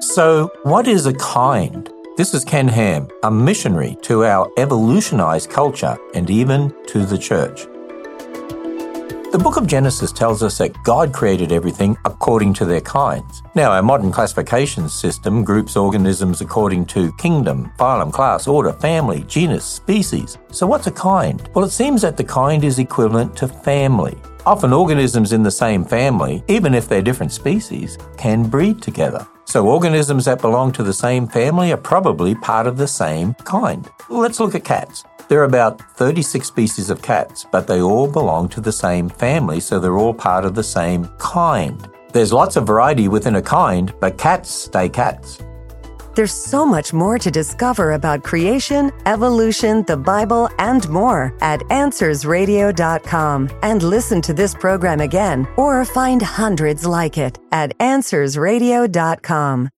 So, what is a kind? This is Ken Ham, a missionary to our evolutionized culture and even to the church. The book of Genesis tells us that God created everything according to their kinds. Now, our modern classification system groups organisms according to kingdom, phylum, class, order, family, genus, species. So what's a kind? Well, it seems that the kind is equivalent to family. Often organisms in the same family, even if they're different species, can breed together. So organisms that belong to the same family are probably part of the same kind. Let's look at cats. There are about 36 species of cats, but they all belong to the same family, so they're all part of the same kind. There's lots of variety within a kind, but cats stay cats. There's so much more to discover about creation, evolution, the Bible, and more at AnswersRadio.com. And listen to this program again or find hundreds like it at AnswersRadio.com.